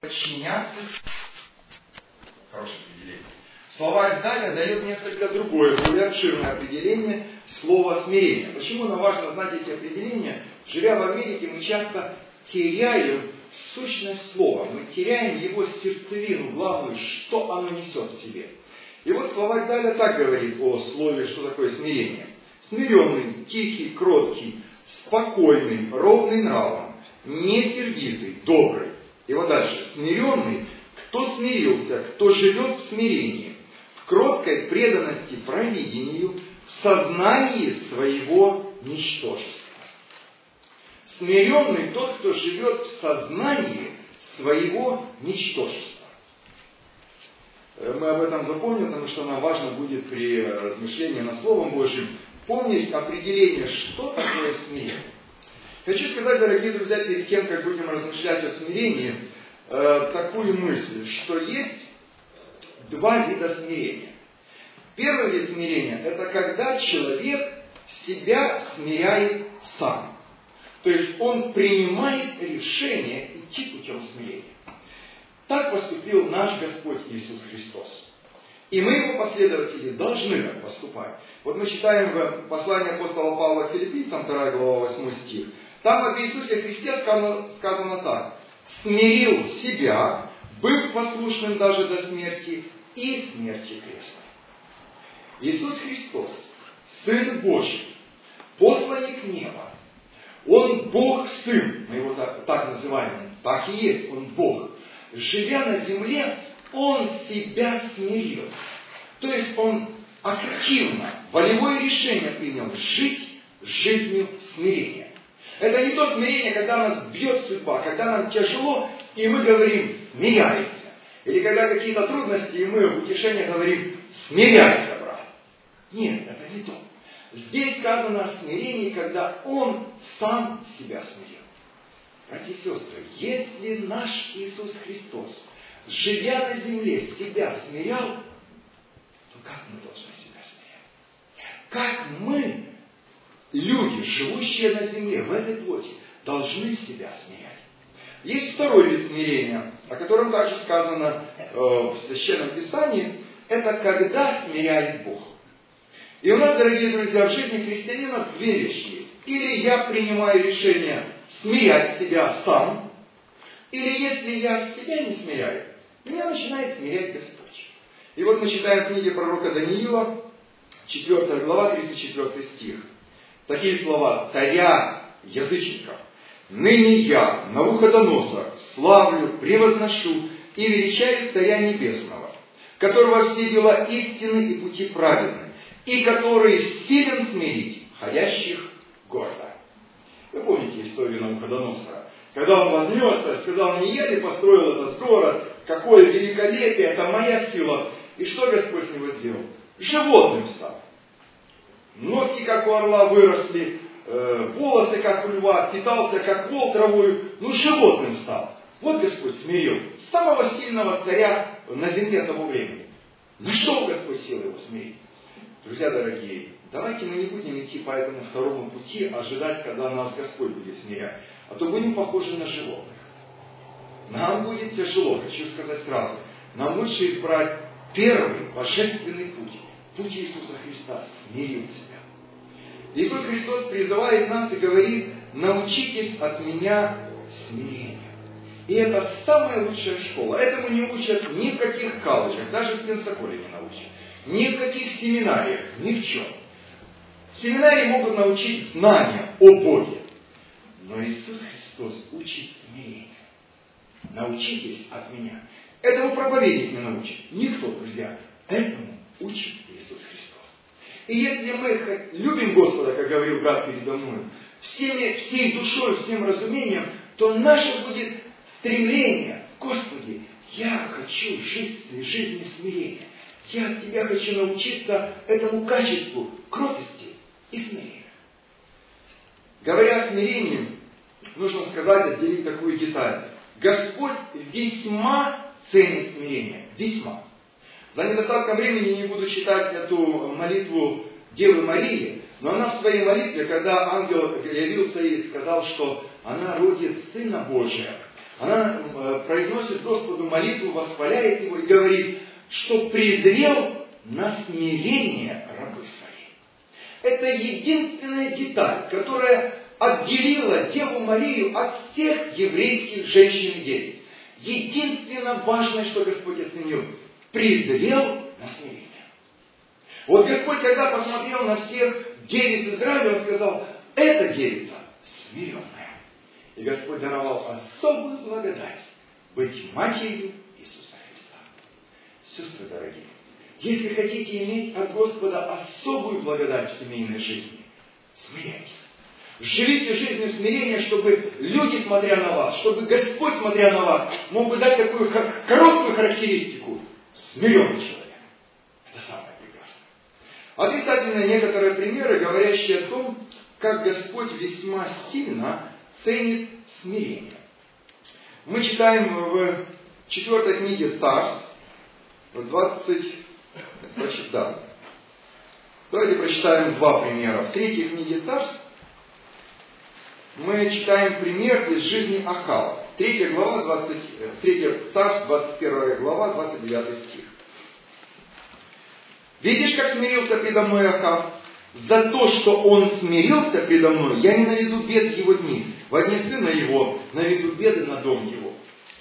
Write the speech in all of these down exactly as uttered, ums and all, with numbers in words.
подчиняться. Хорошее определение. Словарь Даля дает несколько другое, более обширное определение слова смирение. Почему нам важно знать эти определения? Живя в Америке, мы часто теряем сущность слова. Мы теряем его сердцевину, главную, что оно несет в себе. И вот словарь Даля так говорит о слове, что такое смирение. Смиренный, тихий, кроткий, спокойный, ровный нравом, не сердитый, добрый. И вот дальше. Смиренный, кто смирился, кто живет в смирении, в кроткой преданности провидению, в сознании своего ничтожества. Смиренный тот, кто живет в сознании своего ничтожества. Мы об этом запомним, потому что нам важно будет при размышлении над Словом Божьим помнить определение, что такое смирение. Хочу сказать, дорогие друзья, перед тем, как будем размышлять о смирении, такую мысль, что есть два вида смирения. Первый вид смирения – это когда человек себя смиряет сам. То есть он принимает решение идти путем смирения. Так поступил наш Господь Иисус Христос. И мы, его последователи, должны так поступать. Вот мы читаем в послании апостола Павла к Филиппийцам, вторая глава, восьмой стих. Там об Иисусе Христе сказано, сказано так. «Смирил себя, быв послушным даже до смерти, и смерти крестной». Иисус Христос, Сын Божий, посланник неба. Он Бог-Сын, мы его так, так называем, так и есть, Он Бог. Живя на земле, Он себя смирил. То есть Он активно, волевое решение принял жить жизнью смирения. Это не то смирение, когда нас бьет судьба, когда нам тяжело, и мы говорим «смиряйся». Или когда какие-то трудности, и мы в утешение говорим «смиряйся, брат». Нет, это не то. Здесь сказано о смирении, когда Он сам себя смирил. Братья и сестры, если наш Иисус Христос, живя на земле, себя смирял, то как мы должны себя смирять? Как мы, люди, живущие на земле, в этой плоти, должны себя смирять? Есть второй вид смирения, о котором также сказано э, в Священном Писании, это когда смиряет Бог. И у нас, дорогие друзья, в жизни христианина две вещи есть. Или я принимаю решение смирять себя сам, или если я себя не смиряю, меня начинает смирять Господь. И вот мы читаем в книге пророка Даниила, четвёртая глава, тридцать четвёртый стих. Такие слова: «Царя язычников, ныне я, Навуходоносор, славлю, превозношу и величаю Царя Небесного, которого все дела истины и пути праведны, и который силен смирить ходящих гордо». Вы помните историю Навуходоносора? Когда он вознесся, сказал: «Не я ли построил этот город? Какое великолепие! Это моя сила!» И что Господь с него сделал? Животным стал. Ногти, как у орла, выросли, э, волосы, как у льва, питался, как вол травою, ну, животным стал. Вот Господь смирил самого сильного царя на земле того времени. Нашел Господь силы его смирить. Друзья дорогие, давайте мы не будем идти по этому второму пути, ожидать, когда нас Господь будет смирять. А то будем похожи на животных. Нам будет тяжело, хочу сказать сразу. Нам лучше избрать первый божественный путь. Путь Иисуса Христа. Смирил себя. Иисус Христос призывает нас и говорит: «Научитесь от меня смирению». И это самая лучшая школа. Этому не учат ни в каких колледжах, даже в Пенсаколе не научат. Ни в каких семинариях, ни в чем. Семинарии могут научить знания о Боге. Но Иисус Христос учит смирению. Научитесь от меня. Этому проповедник не научит. Никто, друзья. Этому учит Иисус Христос. И если мы любим Господа, как говорил брат передо мной, всеми, всей душой, всем разумением, то наше будет стремление: Господи, я хочу жить жизнью смирения. Я от Тебя хочу научиться этому качеству кротости и смирения. Говоря о смирении, нужно сказать, отделить такую деталь. Господь весьма ценит смирение. Весьма. За недостатком времени не буду читать эту молитву Девы Марии, но она в своей молитве, когда ангел явился ей и сказал, что она родит Сына Божия, она произносит Господу молитву, восхваляет Его и говорит, что презрел на смирение рабы своей. Это единственная деталь, которая отделила Деву Марию от всех еврейских женщин и девиц. Единственное важное, что Господь оценил, презрел на смирение. Вот Господь, когда посмотрел на всех девиц Израиля, Он сказал, эта девица смиренная. И Господь даровал особую благодать быть матерью Иисуса Христа. Сестры дорогие, если хотите иметь от Господа особую благодать в семейной жизни, смиряйтесь. Живите жизнью смирения, чтобы люди, смотря на вас, чтобы Господь, смотря на вас, мог бы дать такую короткую характеристику. Смиренный человек. Это самое прекрасное. Отрицательные некоторые примеры, говорящие о том, как Господь весьма сильно ценит смирение. Мы читаем в четвертой книге Царств, в двадцать... Да. Давайте прочитаем два примера. В третьей книге Царств мы читаем пример из жизни Ахава. Третья глава, двадцать, третья Царств, двадцать первая глава, двадцать девятый стих. «Видишь, как смирился предо мной Ахав? За то, что он смирился предо мной, я не наведу бед его дни. Во дни сына его наведу беды на дом его».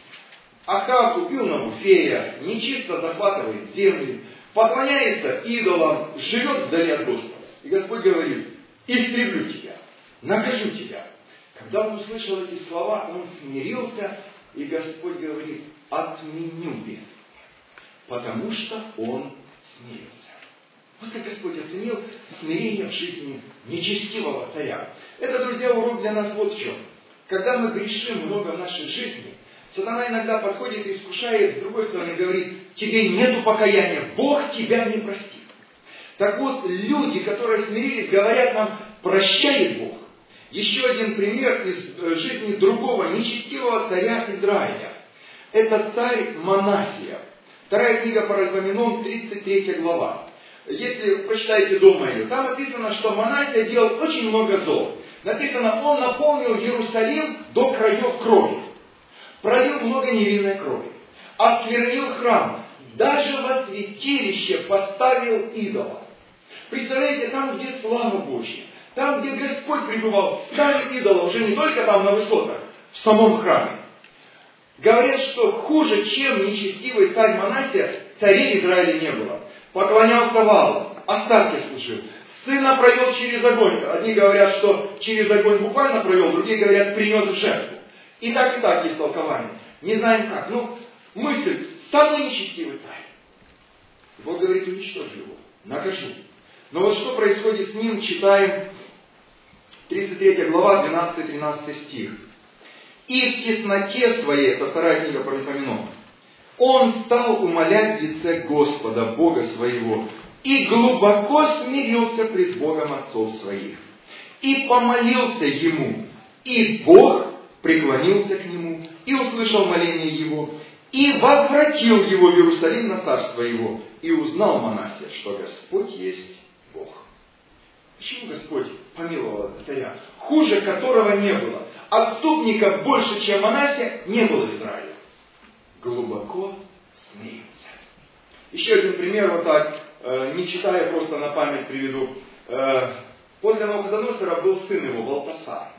Ахав убил Навуфея, нечисто захватывает земли, поклоняется идолам, живет вдали от Господа. И Господь говорит, истреблю тебя, накажу тебя. Когда он услышал эти слова, он смирился, и Господь говорит, отменю бедствие, потому что он смирился. Вот как Господь оценил смирение в жизни нечестивого царя. Это, друзья, урок для нас вот в чем. Когда мы грешим много в нашей жизни, сатана иногда подходит и искушает, с другой стороны говорит, тебе нету покаяния, Бог тебя не простит. Так вот, люди, которые смирились, говорят нам, прощает Бог. Еще один пример из жизни другого нечестивого царя Израиля. Это царь Манасия. Вторая книга Паралипоменон, тридцать третья глава. Если вы прочитаете дома ее, там написано, что Манасия делал очень много зол. Написано, он наполнил Иерусалим до краев крови. Пролил много невинной крови. Осквернил храм. Даже во святилище поставил идола. Представляете, там, где слава Божья, там, где Господь пребывал, ставит идола уже не только там на высотах, в самом храме. Говорят, что хуже, чем нечестивый царь Манасия, царей Израиля не было. Поклонялся Ваалу, Астарте служил. Сына провел через огонь. Одни говорят, что через огонь буквально провел, другие говорят, принес в жертву. И так, и так есть толкование. Не знаем как. Ну, мысль, самый нечестивый царь. Бог говорит, уничтожу его, накажу. Но вот что происходит с ним, читаем тридцать третья глава, двенадцатый-тринадцатый стих. «И в тесноте своей», это вторая книга Паралипоменон, «он стал умолять лице Господа, Бога своего, и глубоко смирился пред Богом отцов своих, и помолился ему, и Бог преклонился к нему, и услышал моление его, и возвратил его в Иерусалим на царство его, и узнал Манасия, что Господь есть Бог». Почему Господь помиловал этого царя, хуже которого не было? Отступников больше, чем Манасия, не было в Израиле. Глубоко смирился. Еще один пример, вот так, э, не читая, просто на память приведу. Э, после Навуходоносора был сын его, Валтасар.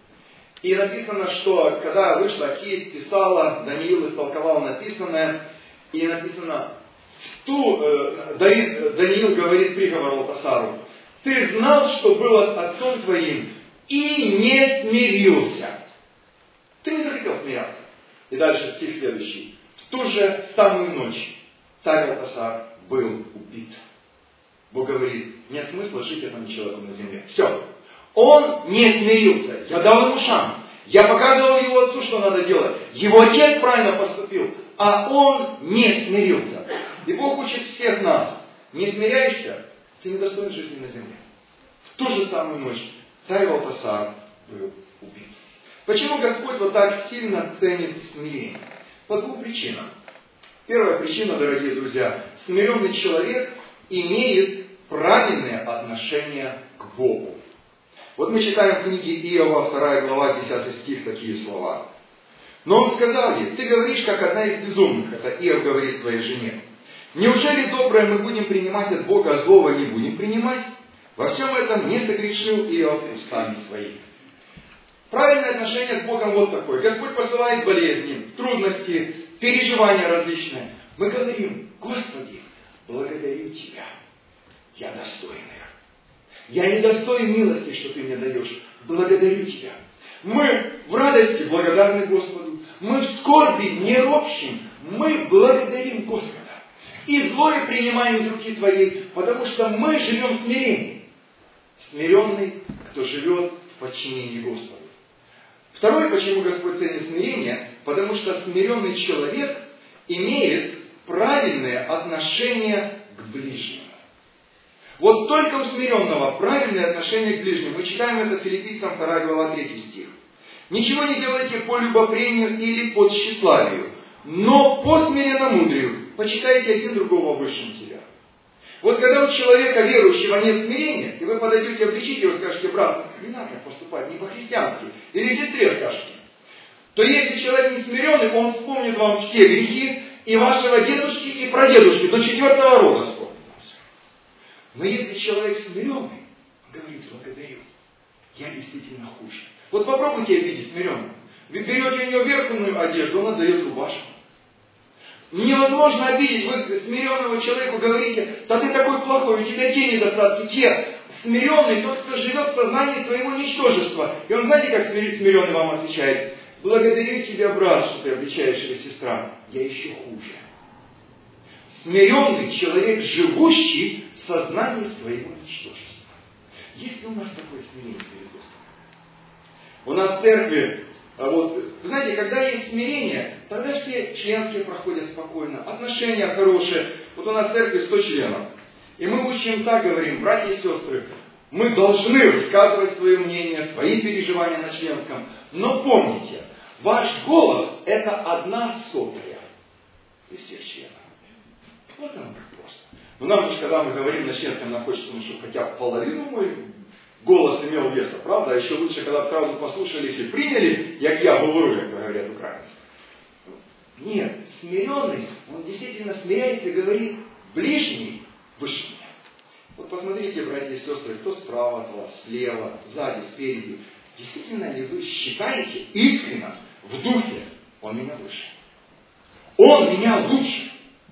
И написано, что когда вышла кисть, писала, Даниил истолковал написанное, и написано, в ту, э, Давид, Даниил говорит приговор Валтасару, ты знал, что было с отцом твоим, и не смирился. Ты не захотел смиряться. И дальше стих следующий. В ту же самую ночь царь Валтасар был убит. Бог говорит, нет смысла жить этому человеку на земле. Все. Он не смирился. Я дал ему шанс. Я показывал его отцу, что надо делать. Его отец правильно поступил, а он не смирился. И Бог учит всех нас. Не смиряешься, ты не достоин жизни на земле. В ту же самую ночь царь Валтасар был убит. Почему Господь вот так сильно ценит смирение? По двум причинам. Первая причина, дорогие друзья, смиренный человек имеет правильное отношение к Богу. Вот мы читаем в книге Иова, вторая глава, десятый стих, такие слова. Но он сказал ей: ты говоришь, как одна из безумных. Это Иов говорит своей жене. Неужели доброе мы будем принимать от Бога, а злого не будем принимать? Во всем этом не согрешил Иов устами своими. Правильное отношение с Богом вот такое. Господь посылает болезни, трудности, переживания различные. Мы говорим: Господи, благодарю Тебя. Я достоин их. Я не достоин милости, что Ты мне даешь. Благодарю Тебя. Мы в радости благодарны Господу. Мы в скорби не ропщим. Мы благодарим Господа. И злое принимаем из руки Твоей, потому что мы живем в смирении. Смиренный, кто живет в подчинении Господу. Второе, почему Господь ценит смирение, потому что смиренный человек имеет правильное отношение к ближнему. Вот только у смиренного правильное отношение к ближнему. Мы читаем это в Филиппийцам вторая глава третий стих. Ничего не делайте по любопрению или по тщеславию, но по смиренномудрию почитайте один другого выше себя. Вот когда у человека верующего нет смирения, и вы подойдете, обличите его, скажете: брат, не надо так поступать, не по-христиански, или сестре скажете, то если человек не смиренный, он вспомнит вам все грехи и вашего дедушки, и прадедушки, до четвертого рода вспомнит вам все. Но если человек смиренный, он говорит: благодарю, я действительно хуже. Вот попробуйте обидеть смиренного. Вы берете у него верхнюю одежду, он отдает рубашку. Невозможно обидеть. Вы смиренного человеку говорите: да ты такой плохой, у тебя те недостатки, те. Смиренный тот, кто живет в сознании своего ничтожества. И он, знаете, как смиренный вам отвечает: благодарю тебя, брат, что ты обличаешь, или сестра, я еще хуже. Смиренный человек, живущий в сознании своего ничтожества. Есть ли у нас такое смирение перед Господом? У нас в церкви, вот, вы знаете, когда есть смирение, тогда все членские проходят спокойно, отношения хорошие. Вот у нас в церкви сто членов. И мы учим так, говорим: братья и сестры, мы должны высказывать свое мнение, свои переживания на членском. Но помните, ваш голос – это одна сотая из всех членов. Вот оно как просто. Но нам же, когда мы говорим на членском, нам хочется, ну, чтобы хотя бы половину мой голос имел веса, правда? А еще лучше, когда правду послушались и приняли, як я говорю, как говорят украинцы. Нет, смиренный, он действительно смиряется и говорит: ближний выше меня. Вот посмотрите, братья и сестры, кто справа от вас, слева, сзади, спереди. Действительно ли вы считаете искренне, в духе: он меня выше, он меня лучше,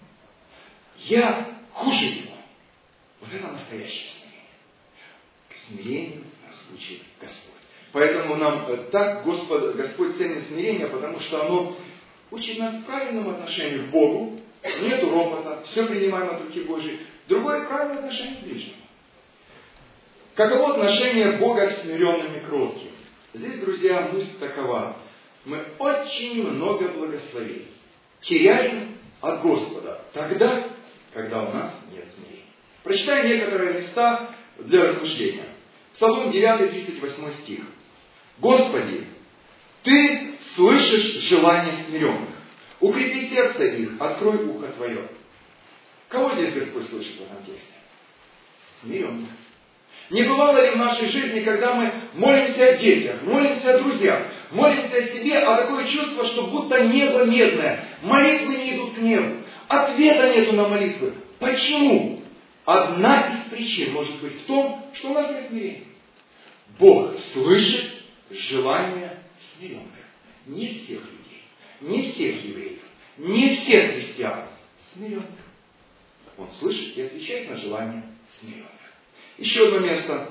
я хуже его? Вот это настоящее смирение. К смирению нас учит Господь. Поэтому нам так Господь, Господь ценит смирение, потому что оно учит нас правильному отношению к Богу. Нету ропота, все принимаем от руки Божьей. Другое правильное отношение к ближнему. Каково отношение Бога к смиренным и кротким? Здесь, друзья, мысль такова. Мы очень много благословений теряем от Господа тогда, когда у нас нет смирения. Прочитаем некоторые места для размышления. Псалом девятый, тридцать восьмой стих. Господи, Ты слышишь желания смиренных. Укрепи сердце их, открой ухо Твое. Кого здесь Господь слышит в этом тексте? Смиренных. Не бывало ли в нашей жизни, когда мы молимся о детях, молимся о друзьях, молимся о себе, а такое чувство, что будто небо медное, молитвы не идут к небу, ответа нету на молитвы. Почему? Одна из причин может быть в том, что у нас нет смирения. Бог слышит желания смиренных. Не всех людей, не всех евреев, не всех христиан, смиренных. Он слышит и отвечает на желания смиренных. Еще одно место.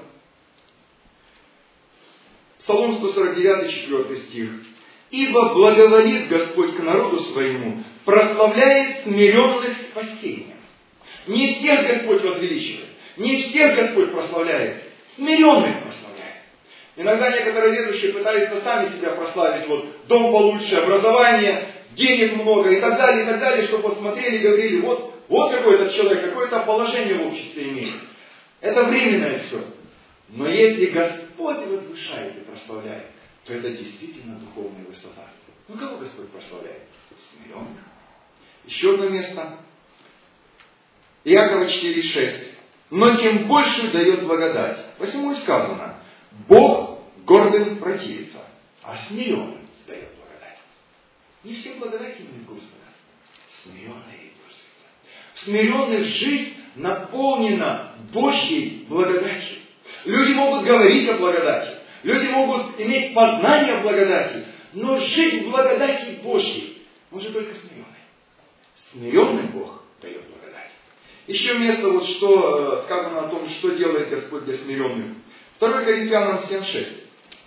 Псалом сто сорок девять, четвёртый стих. «Ибо благоволит Господь к народу своему, прославляет смиренных спасением». Не всех Господь возвеличивает, не всех Господь прославляет, смиренных прославляет. Иногда некоторые верующие пытаются сами себя прославить, вот дом получше, образование, денег много и так далее, и так далее, чтобы посмотрели и говорили: вот, вот какой этот человек, какое-то положение в обществе имеет. Это временное все. Но если Господь возвышает и прославляет, то это действительно духовная высота. Ну кого Господь прославляет? Смиренных. Еще одно место. Иакова четыре шесть. Но тем больше дает благодать. Посему и сказано: Бог гордым противится, а смиренным дает благодать. Не все благодати имеют Господа. Смиренные имеют Господа. В смиренных жизнь наполнена Божьей благодатью. Люди могут говорить о благодати. Люди могут иметь познание благодати. Но жить в благодати Божьей может только смиренный. Смиренный Бог дает благодать. Еще место, вот что сказано о том, что делает Господь для смиренных. второе Коринфянам семь шесть.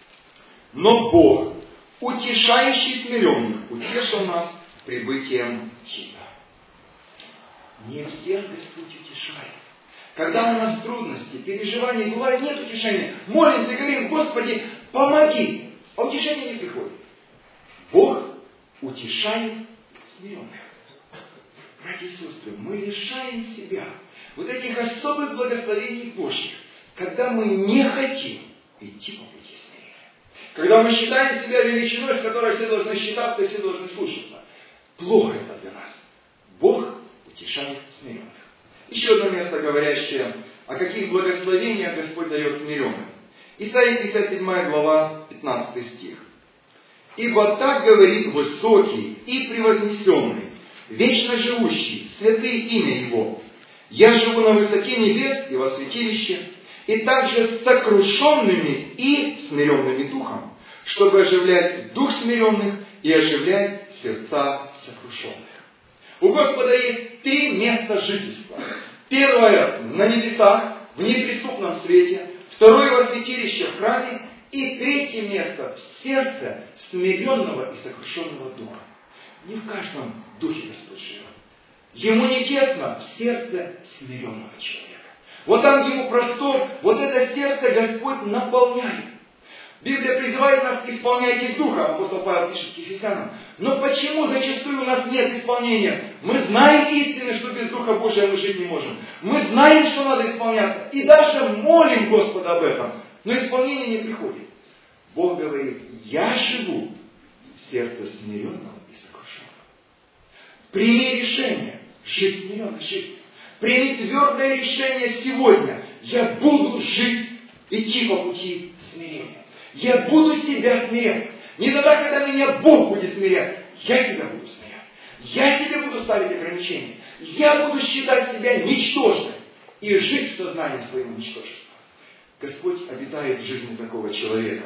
Но Бог, утешающий смиренных, утешил нас прибытием Тита. Не всех Господь утешает. Когда у нас трудности, переживания, бывает нет утешения, молимся и говорим: Господи, помоги. А утешение не приходит. Бог утешает смиренных. Братья и сестры, мы лишаем себя вот этих особых благословений Божьих, когда мы не хотим идти по пути смирения. Когда мы считаем себя величиной, с которой все должны считаться и все должны слушаться. Плохо это для нас. Бог утешает смиренных. Еще одно место, говорящее, о каких благословениях Господь дает смиренным. Исайя пятьдесят седьмая глава, пятнадцатый стих. «Ибо так говорит высокий и превознесенный, вечно живущий, святый имя Его. Я живу на высоте небес и во святилище, и также с сокрушенными и смиренными духом, чтобы оживлять дух смиренных и оживлять сердца сокрушенных». У Господа есть три места жительства. Первое на небесах, в неприступном свете. Второе во святилище, в храме. И третье место в сердце смиренного и сокрушенного духа. Не в каждом духе Господь живет. Ему не тесно в сердце смиренного человека. Вот там, где ему простор, вот это сердце Господь наполняет. Библия призывает нас исполнять из духа, апостол Павел пишет к Ефесянам. Но почему зачастую у нас нет исполнения? Мы знаем истины, что без Духа Божия мы жить не можем. Мы знаем, что надо исполняться. И даже молим Господа об этом. Но исполнение не приходит. Бог говорит: я живу в сердце смиренного и сокрушенного. Прими решение жить смиренной жизнью. Прими твердое решение сегодня. Я буду жить, идти по пути смирения. Я буду себя смирять. Не тогда, когда меня Бог будет смирять. Я себя буду смирять. Я себе буду ставить ограничения. Я буду считать себя ничтожным. И жить в сознании своего ничтожества. Господь обитает в жизни такого человека.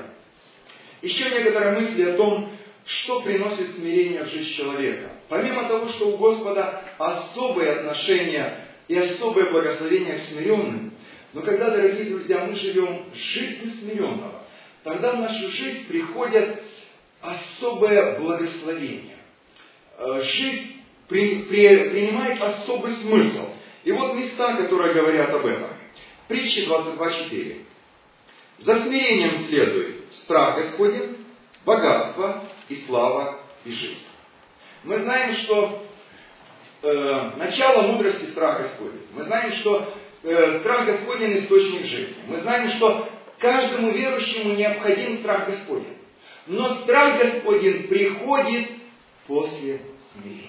Еще некоторые мысли о том, что приносит смирение в жизнь человека. Помимо того, что у Господа особые отношения и особое благословение к смиренным, но когда, дорогие друзья, мы живем жизнью смиренного, тогда в нашу жизнь приходят особое благословение. Жизнь при, при, принимает особый смысл. И вот места, которые говорят об этом. Притча двадцать два четыре. За смирением следует страх Господень, богатство и слава и жизнь. Мы знаем, что э, начало мудрости страх Господень. Мы знаем, что э, страх Господень источник жизни. Мы знаем, что каждому верующему необходим страх Господень. Но страх Господень приходит после смирения.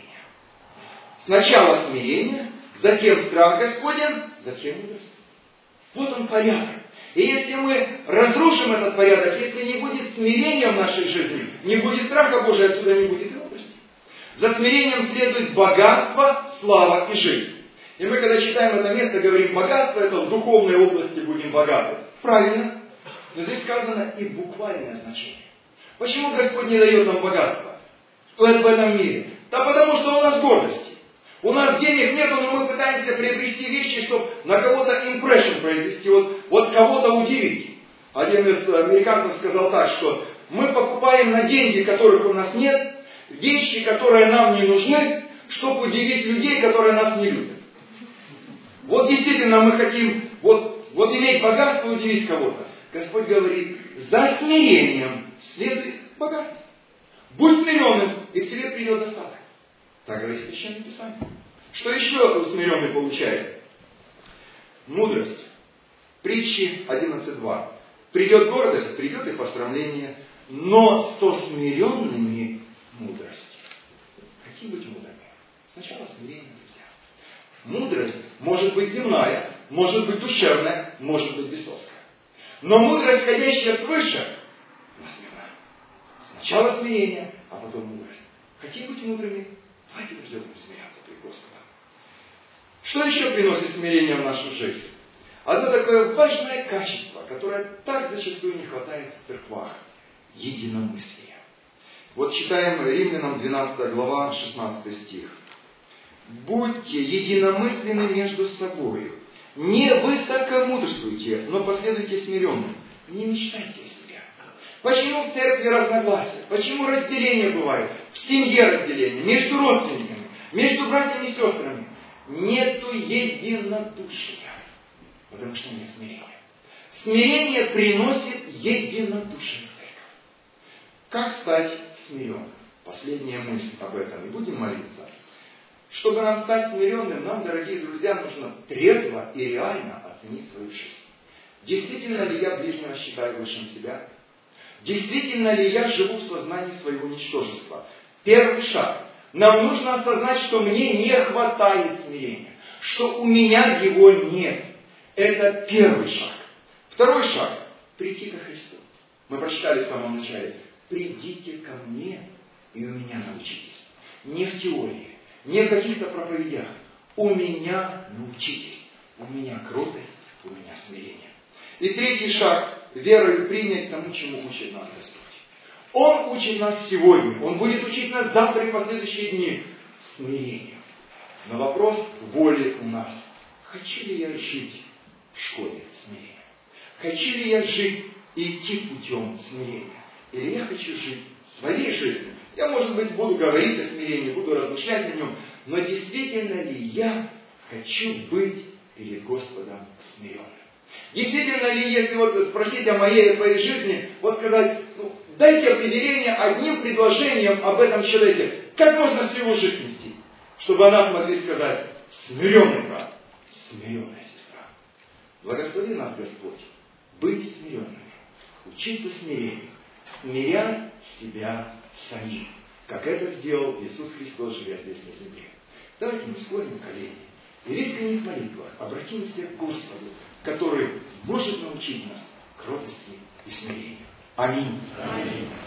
Сначала смирение, затем страх Господень, затем мудрость. Вот он порядок. И если мы разрушим этот порядок, если не будет смирения в нашей жизни, не будет страха Божия, отсюда не будет и мудрости. За смирением следует богатство, слава и жизнь. И мы, когда читаем это место, говорим: богатство, это в духовной области будем богаты. Правильно. Но здесь сказано и буквальное значение. Почему Господь не дает нам богатства в этом мире? Да потому что у нас гордости. У нас денег нету, но мы пытаемся приобрести вещи, чтобы на кого-то impression произвести, вот, вот кого-то удивить. Один из американцев сказал так, что мы покупаем на деньги, которых у нас нет, вещи, которые нам не нужны, чтобы удивить людей, которые нас не любят. Вот действительно мы хотим вот, вот иметь богатство и удивить кого-то. Господь говорит: за смирением следует богатство. Будь смиренным, и к тебе придет достаток. Так говорит Священное Писание. Что еще смиренный получает? Мудрость. Притчи одиннадцать два. Придет гордость, придет и посрамление, но со смиренными мудрость. Хотим быть мудрыми. Сначала смирение, друзья. Мудрость может быть земная, может быть душевная, может быть бесовская. Но мудрость, ходящая свыше, она смирена. Сначала смирение, а потом мудрость. Хотим быть мудрыми? Давайте, друзья, будем смиряться пред Господом. Что еще приносит смирение в нашу жизнь? Одно такое важное качество, которое так зачастую не хватает в церквах. Единомыслие. Вот читаем Римлянам двенадцатая глава, шестнадцатый стих. «Будьте единомысленны между собой, не высокомудрствуйте, но последуйте смиренным, не мечтайте о себе». Почему в церкви разногласия? Почему разделения бывают? В семье разделения, между родственниками, между братьями и сестрами. Нету единодушия, потому что нет смирения. Смирение приносит единодушие в церковь. Как стать смиренным? Последняя мысль об этом, и будем молиться. Чтобы нам стать смиренным, нам, дорогие друзья, нужно трезво и реально оценить свою жизнь. Действительно ли я ближнего считаю выше себя? Действительно ли я живу в сознании своего ничтожества? Первый шаг. Нам нужно осознать, что мне не хватает смирения, что у меня его нет. Это первый шаг. Второй шаг. Прийти ко Христу. Мы прочитали в самом начале. Придите ко мне и у меня научитесь. Не в теории, не в каких-то проповедях. У меня научитесь. У меня кротость, у меня смирение. И третий шаг. Верою принять тому, чему учит нас Господь. Он учит нас сегодня. Он будет учить нас завтра и последующие дни. Смирению. Но вопрос воли у нас. Хочу ли я жить в школе смирения? Хочу ли я жить и идти путем смирения? Или я хочу жить своей жизнью? Я, может быть, буду говорить о смирении, буду размышлять о нем, но действительно ли я хочу быть перед Господом смиренным? Действительно ли, если вот спросить о моей и твоей жизни, вот сказать, ну, дайте определение одним предложением об этом человеке, как можно всю его жизнь нести, чтобы о нас могли сказать: смиренный брат, смиренная сестра. Благослови нас, Господь, быть смиренными, учиться смирению, смирять себя самим, как это сделал Иисус Христос, живя здесь на земле. Давайте мы склоним колени и в искренних молитвах обратимся к Господу, который может научить нас кротости и смирению. Аминь. Аминь.